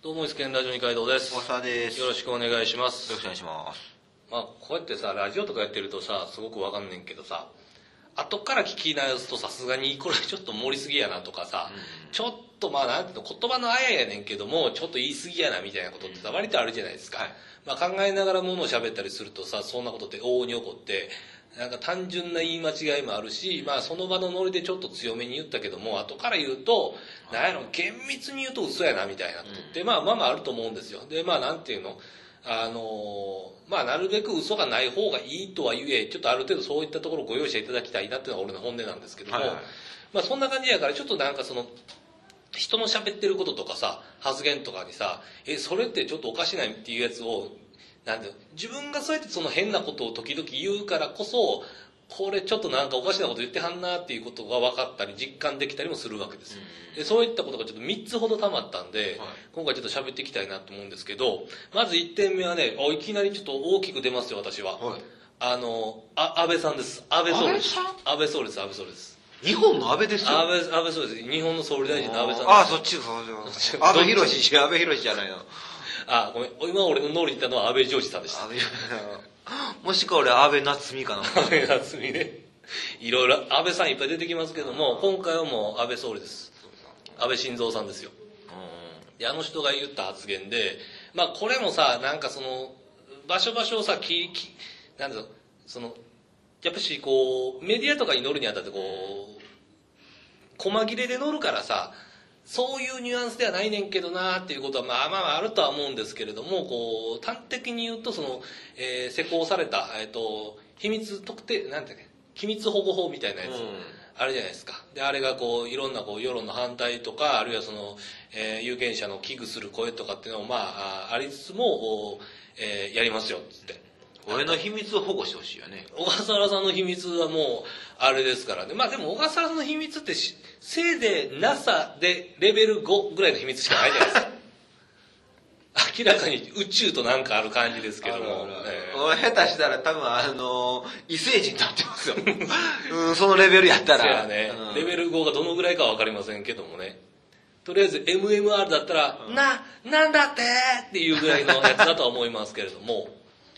どうも、イスケンラジオ二階堂です。 大沢です。 よろしくお願いします。 よろしくお願いします。 まあ、こうやってさ、ラジオとかやってるとさ、すごくわかんねんけどさ、後から聞き直すとさすがにこれちょっと盛りすぎやなとかさ、ちょっとまあなんていうの、言葉のあややねんけども、ちょっと言い過ぎやなみたいなことってさ、割とあるじゃないですか。 はい、 まあ考えながらものを喋ったりするとさ、そんなことって往々に起こって、なんか単純な言い間違いもあるし、まあその場のノリでちょっと強めに言ったけども、後から言うと、なんやろ、厳密に言うと嘘やなみたいなことって、まあまあまああると思うんですよ。で、まあなんていうの、まあなるべく嘘がない方がいいとは言え、ちょっとある程度そういったところをご容赦いただきたいなっていうのが俺の本音なんですけども、 はいはい、 まあそんな感じやから、ちょっとなんかその、人の喋ってることとかさ、発言とかにさ、それってちょっとおかしないっていうやつを、なんていうの、自分がそうやってその変なことを時々言うからこそ、これちょっとなんかおかしなこと言ってはんなっていうことが分かったり実感できたりもするわけですよ。でそういったことがちょっと3つほど溜まったんで、今回ちょっと喋っていきたいなと思うんですけど、まず1点目はね、いきなりちょっと大きく出ますよ、私は。 はい、 安倍さんです。安倍総理です。安倍総理です、安倍総理です。 日本の安倍ですよ。 安倍総理です。日本の総理大臣の安倍さんです。 ああ、そっち、安倍博士じゃないの。 あ、ごめん。今俺の脳裏にいたのは安倍ジョージさんでした。 もしくは俺安倍夏美かな。 安倍夏美ね。いろいろ安倍さんいっぱい出てきますけども、今回はもう安倍総理です。安倍晋三さんですよ。で、あの人が言った発言で、まあこれもさ、なんかその、場所をさ、なんだろう、その、やっぱしこう、メディアとかに乗るにあたってこう、細切れで乗るからさ、そういうニュアンスではないねんけどなっていうことはまあまああるとは思うんですけれども、こう、端的に言うとその、施行された、秘密特定、なんだっけ、機密保護法みたいなやつ、あるじゃないですか。で、あれがこう、いろんなこう、世論の反対とか、あるいはその、有権者の危惧する声とかっていうのをまあ、ありつつも、やりますよ、つって。 俺の秘密を保護してほしいよね。 小笠原さんの秘密はもう、あれですからね。まあでも小笠原さんの秘密ってせいぜい NASA でレベル5ぐらいの秘密しかないじゃないですか。明らかに宇宙となんかある感じですけども。 下手したら多分異星人になってますよ。そのレベルやったら。 そうやね、レベル5がどのぐらいかはわかりませんけどもね。とりあえず MMR だったら、なんだっていうぐらいのやつだとは思いますけれども、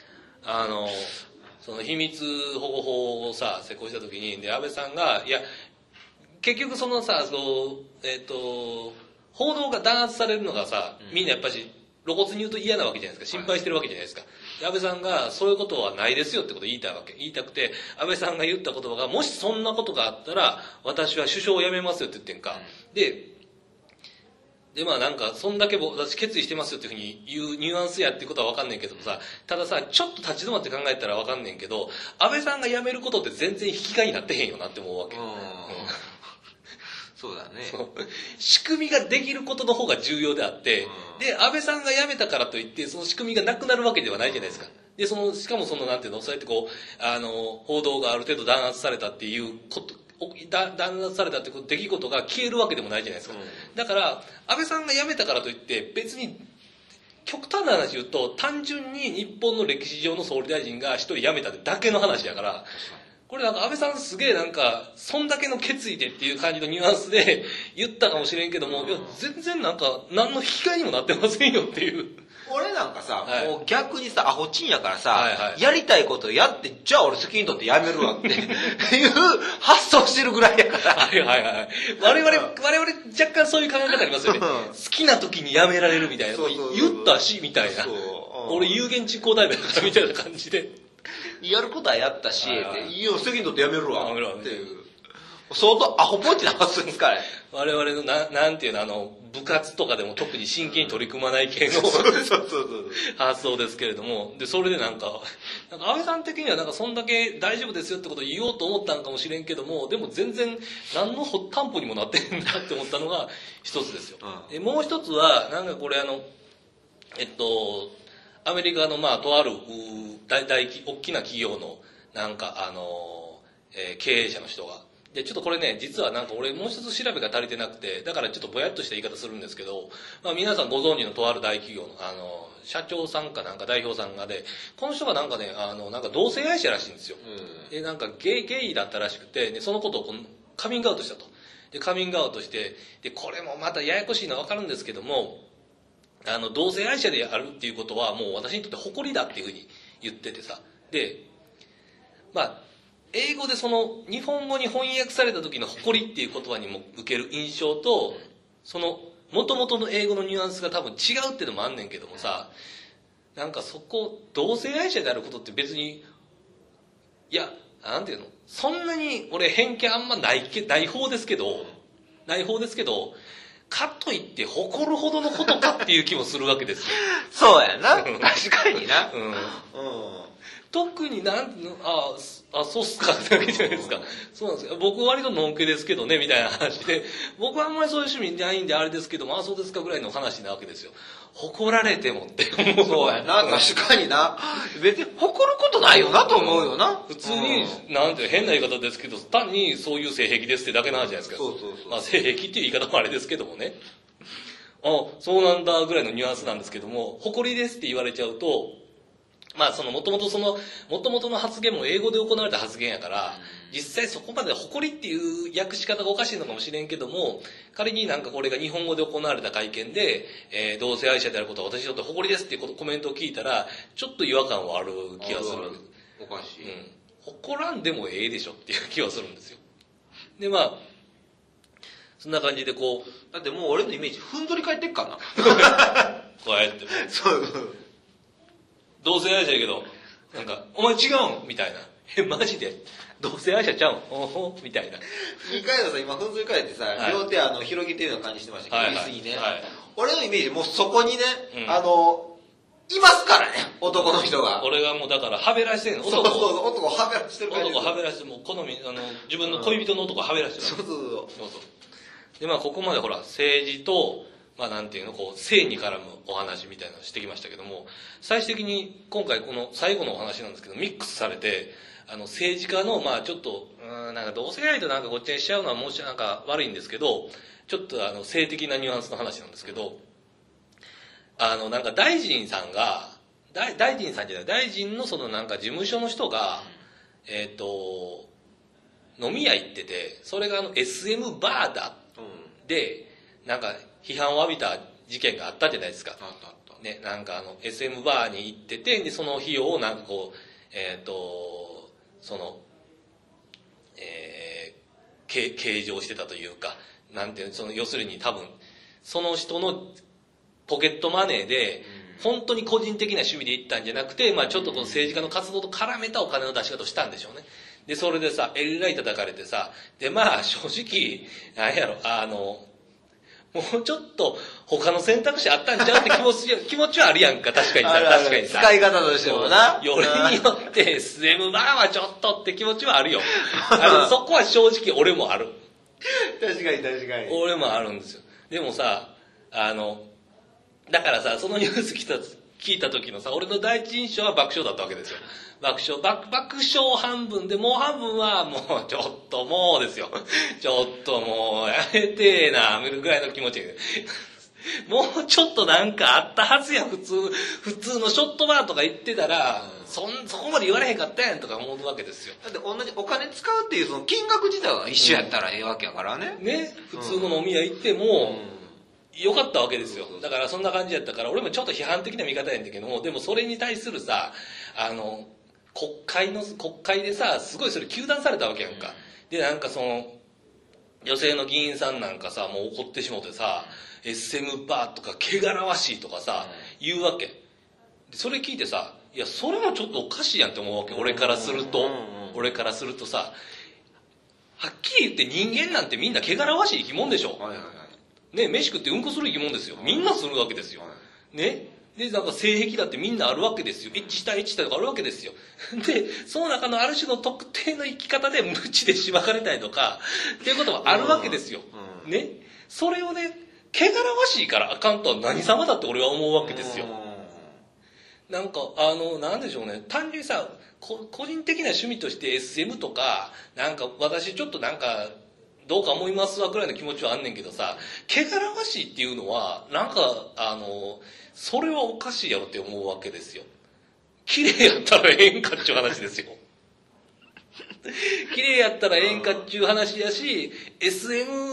その秘密保護法をさ、施行した時に、で、安倍さんが、いや、結局そのさ、報道が弾圧されるのがさ、みんなやっぱし露骨に言うと嫌なわけじゃないですか。心配してるわけじゃないですか。で安倍さんが、そういうことはないですよってことを言いたくて、安倍さんが言った言葉が、もしそんなことがあったら、私は首相を辞めますよって言ってんか。で、まあなんか、そんだけ私決意してますよっていうふうに言うニュアンスやっていうことはわかんねんけどもさ、たださ、ちょっと立ち止まって考えたらわかんねんけど、安倍さんが辞めることって全然引き換えになってへんよなって思うわけ。 そうだね。 仕組みができることの方が重要であって、で、安倍さんが辞めたからといって、その仕組みがなくなるわけではないじゃないですか。で、しかもなんていうの、そうやってこう、報道がある程度弾圧されたっていうこと、弾圧されたって出来事が消えるわけでもないじゃないですか。だから、安倍さんが辞めたからといって、別に、極端な話言うと、単純に日本の歴史上の総理大臣が一人辞めただけの話だから、これなんか安倍さんすげえなんか、そんだけの決意でっていう感じのニュアンスで言ったかもしれんけども、いや、全然なんか、何の引き換えにもなってませんよっていう。 俺なんかさ、もう逆にさ、アホチンやからさ、やりたいことやって、じゃあ俺責任取ってやめるわっていう発想してるぐらいやから。 我々若干そういう考え方ありますよね。好きな時にやめられるみたいな。言ったし、みたいな。俺有言実行代弁だったみたいな感じで。 やることはやったし、いいよ、責任取ってやめるわっていう。相当アホポンチな発想ですからね。 我々のなんていうの、部活とかでも特に真剣に取り組まない系の発想ですけれども、で、それでなんか安倍さん的にはなんかそんだけ大丈夫ですよってことを言おうと思ったんかもしれんけども、でも全然何の担保にもなってんだって思ったのが一つですよ。でもう一つは、なんかこれアメリカのとある大きな企業のなんか経営者の人が、で、ちょっとこれね、実はなんか俺もう一つ調べが足りてなくて、だからちょっとぼやっとした言い方するんですけど、皆さんご存知のとある大企業の、社長さんかなんか代表さんがで、この人がなんかね、なんか同性愛者らしいんですよ。で、なんかゲイだったらしくて、で、そのことをカミングアウトしたと。で、カミングアウトして、で、これもまたややこしいのはわかるんですけども、 同性愛者であるっていうことはもう私にとって誇りだっていうふうに言っててさ。で、まあ、英語でその日本語に翻訳された時の誇りっていう言葉にも受ける印象と、その元々の英語のニュアンスが多分違うっていうのもあんねんけどもさ、なんかそこ、同性愛者であることって別に、いや、なんていうの、そんなに俺偏見あんまない方ですけど、かといって誇るほどのことかっていう気もするわけですよ。 そうやな。確かにな。 うん。特にそうっすかってわけじゃないですか。そうなんですよ。僕割とのんけですけどね、みたいな話で、僕はあんまりそういう趣味ないんであれですけども、そうですかぐらいの話なわけですよ。誇られてもって思う。 そうやな、確かにな。別に誇ることないよなと思うよな。 普通に、なんて変な言い方ですけど、単にそういう性癖ですってだけなんじゃないですか。 そう。 まあ性癖っていう言い方もあれですけどもね。そうなんだぐらいのニュアンスなんですけども、誇りですって言われちゃうと、まあ元々の発言も英語で行われた発言やから、実際そこまで誇りっていう訳し方がおかしいのかもしれんけども、仮になんかこれが日本語で行われた会見で、同性愛者であることは私にとって誇りですっていうコメントを聞いたら、ちょっと違和感はある気がする。 おかしい。 誇らんでもええでしょっていう気はするんですよ。で、まあ、そんな感じでこう。 だってもう俺のイメージ、ふんぞり返ってっかな。 こうやってもう。 そう。 同性愛者やけど、なんか、お前違うんみたいな。マジで同性愛者ちゃうんみたいな。 二回のさ、今、ふんぞり返ってさ、はい、両手広げてるような感じしてましたけど、言い過ぎね。はい、俺のイメージ、もうそこにね、いますからね、男の人が。 俺がもうだから、はべらしてんの。 男はべらしてる感じ。 男はべらして、もう好み、自分の恋人の男はべらしてる。 そう。 で、まあ、ここまでほら、政治と、まあなんていうの、こう、性に絡むお話みたいなのをしてきましたけども、最終的に今回この最後のお話なんですけど、ミックスされて、政治家の、まあちょっと、なんか同性愛となんかごっちゃにしちゃうのはなんか悪いんですけど、ちょっと性的なニュアンスの話なんですけど、なんか大臣さんのそのなんか事務所の人が、飲み屋行ってて、それがSM バーだ、で、なんか批判を浴びた事件があったじゃないですか。ね、なんかSM バーに行ってて、で、その費用をなんかこう、計上してたというか、なんていうの、要するに多分、その人のポケットマネーで、本当に個人的な趣味で行ったんじゃなくて、まあちょっとこの政治家の活動と絡めたお金の出し方をしたんでしょうね。で、それでさ、えらい叩かれてさ、で、まあ正直、なんやろ、もうちょっと他の選択肢あったんちゃうって気持ちはあるやんか、確かにさ。確かにさ。 使い方としてもな。 よりによって SM バーはちょっとって気持ちはあるよ。そこは正直俺もある。 確かに。 俺もあるんですよ。でもさ、だからさ、そのニュース聞いた時のさ、俺の第一印象は爆笑だったわけですよ。爆笑半分で、もう半分はもうちょっともうですよ。ちょっともうやめてえな、見るぐらいの気持ちで。もうちょっとなんかあったはずや、普通のショットバーとか言ってたら、そこまで言われへんかったやんとか思うわけですよ。 だって同じお金使うっていうその金額自体は一緒やったらええわけやからね。 ね、普通の飲み屋行っても、よかったわけですよ。だからそんな感じやったから、俺もちょっと批判的な見方やんだけども、でもそれに対するさ、国会でさ、すごいそれ糾弾されたわけやんか。で、なんか女性の議員さんなんかさ、もう怒ってしもてさ、SM バーとか汚らわしいとかさ、言うわけ。でそれ聞いてさ、いや、それもちょっとおかしいやんって思うわけ。俺からするとさ、はっきり言って人間なんてみんな汚らわしい生き物でしょ。ね、飯食ってうんこする生き物ですよ。みんなするわけですよ。ね。で、なんか性癖だってみんなあるわけですよ。エッチしたとかあるわけですよ。で、その中のある種の特定の生き方で無知でしばかれたりとか、っていうことはあるわけですよ。ね。それをね、汚らわしいからあかんとは何様だって俺は思うわけですよ。なんか、なんでしょうね。単純にさ、個人的な趣味として SM とか、なんか私ちょっとなんか、どうか思いますわぐらいの気持ちはあんねんけどさ、汚らわしいっていうのは、なんか、それはおかしいやろって思うわけですよ。綺麗やったらええんかっちゅう話ですよ。綺麗やったらええんかっちゅう話やし、SM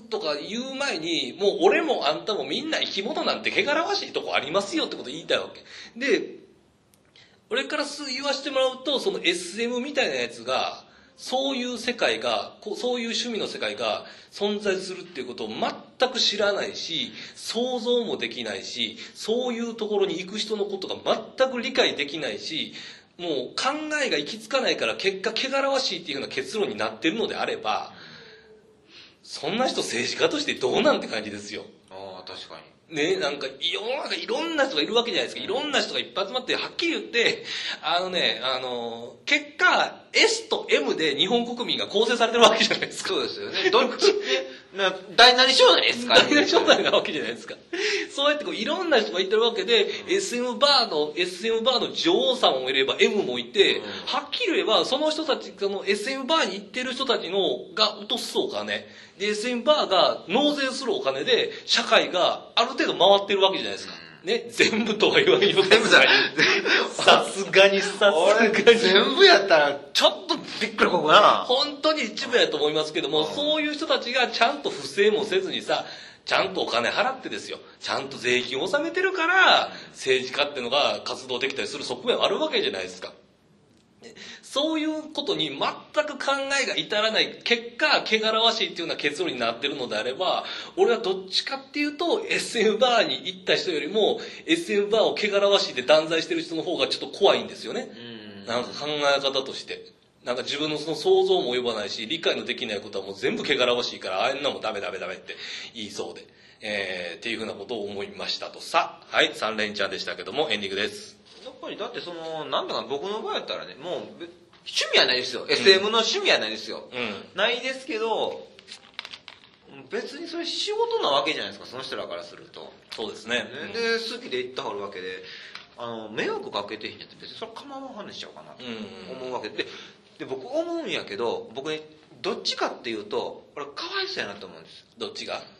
とか言う前に、もう俺もあんたもみんな生き物なんて汚らわしいとこありますよってことを言いたいわけ。で、俺から言わせてもらうと、その SM みたいなやつが、そういう世界が、そういう趣味の世界が存在するっていうことを全く知らないし、想像もできないし、そういうところに行く人のことが全く理解できないし、もう考えが行き着かないから結果汚らわしいっていうような結論になってるのであれば、そんな人政治家としてどうなんて感じですよ。 ああ、確かに。 ね、なんか世の中いろんな人がいるわけじゃないですか。いろんな人がいっぱい集まって、はっきり言って、結果 S と M で日本国民が構成されてるわけじゃないですか。 そうですよね。どっち大なり小なりですか、 大なり小なりなわけじゃないですか。そうやっていろんな人がいてるわけで、SM バーの女王さんもいれば M もいて、はっきり言えばその人たち、その SM バーに行ってる人たちが落とすお金、で SM バーが納税するお金で社会がある程度回ってるわけじゃないですか。ね、全部とは言わないよ。 全部だ。 さすがに。 全部やったら、ちょっとびっくりこくな。 本当に一部やと思いますけども、そういう人たちがちゃんと不正もせずにさ、ちゃんとお金払ってですよ。ちゃんと税金を納めてるから、政治家っていうのが活動できたりする側面はあるわけじゃないですか。そういうことに全く考えが至らない結果、汚らわしいっていうような結論になってるのであれば、俺はどっちかっていうと SM バーに行った人よりも SM バーを汚らわしいって断罪してる人の方がちょっと怖いんですよね。なんか考え方として。なんか自分のその想像も及ばないし、理解のできないことはもう全部汚らわしいから、あんなもんダメって言いそうで。っていうふうなことを思いましたとさ。はい、3連チャンでしたけども、エンディングです。 やっぱりだってなんだか僕の場合やったらね、もう趣味はないですよ。SM の趣味はないですよ。ないですけど、別にそれ仕事なわけじゃないですか、その人らからすると。 そうですね。 で、好きで行ったはるわけで、迷惑かけてへんやって別にそれ構わん話しちゃうかなと思うわけで、で、僕思うんやけど、僕ね、どっちかっていうと、俺かわいそうやなと思うんです。 どっちが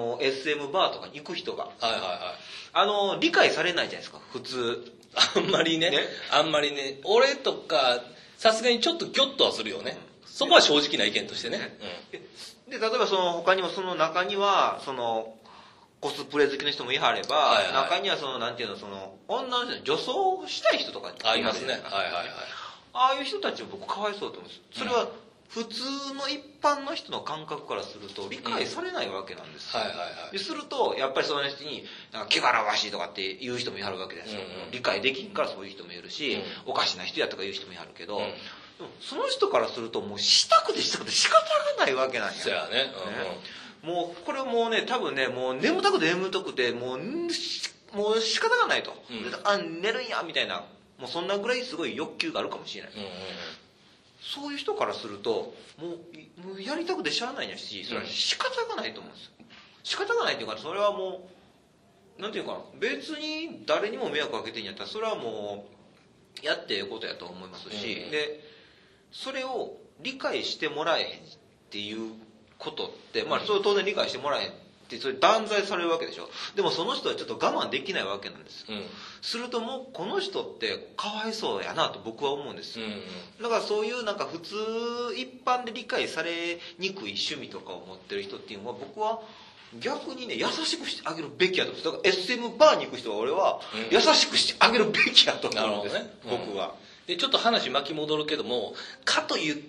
SM バーとかに行く人が。 はいはいはい。 理解されないじゃないですか、普通。 あんまりね。俺とか、さすがにちょっとギョッとはするよね。そこは正直な意見としてね。 で、例えば他にもその中には、コスプレ好きの人もいはれば、中にはなんていうの、女の人に女装したい人とかっていますね。はいはいはい。 ああいう人たちを僕かわいそうと思うんです。それは普通の一般の人の感覚からすると理解されないわけなんです。ですると、やっぱりその人に、汚らわしいとかって言う人もいはるわけですよ。理解できんからそういう人もいるし、おかしな人やとか言う人もいはるけど、でもその人からするともうしたくて仕方がないわけなんや。 そうやね。 もう、これもうね、多分ね、もう眠たくて、もう仕方がないと。寝るんや、みたいな。もうそんなぐらいすごい欲求があるかもしれない。そういう人からすると、もうやりたくてしゃあないんやし、それは仕方がないと思うんですよ。仕方がないっていうか、それはもう、なんていうかな、別に誰にも迷惑かけてんやったら、それはもう、やってええことやと思いますし、で、それを理解してもらえへんっていうことって、まあ、それを当然理解してもらえへんって、それ断罪されるわけでしょ。でもその人はちょっと我慢できないわけなんです。するともうこの人ってかわいそうやなと僕は思うんですよ。だからそういうなんか普通一般で理解されにくい趣味とかを持ってる人っていうのは僕は逆にね優しくしてあげるべきやと思うんです。だから SM バーに行く人は俺は優しくしてあげるべきやと思うんです、僕は。 で、ちょっと話巻き戻るけども、かといって、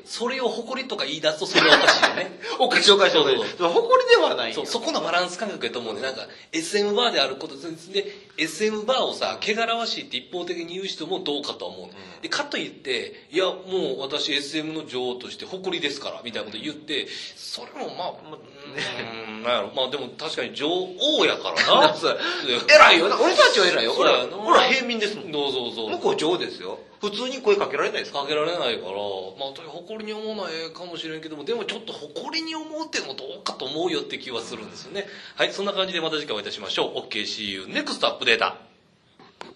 それを誇りとか言い出すとそれはおかしいよね。 おかしい。誇りではないよ。 そこのバランス感覚やと思うんで、なんか、SM バーであることで、SM バーをさ、汚らわしいって一方的に言う人もどうかと思う。で、かといって、いや、もう私 SM の女王として誇りですから、みたいなこと言って、それもなんやろ、まあでも確かに女王やからな。 偉いよな。俺たちは偉いよ。俺は平民ですもん。向こう女王ですよ。普通に声かけられないですか？ かけられないから、まあ誇りに思うのはええかもしれんけども、でもちょっと誇りに思うっていうのもどうかと思うよって気はするんですよね。はい、そんな感じでまた次回お会いいたしましょう。OK, see you next アップデータ。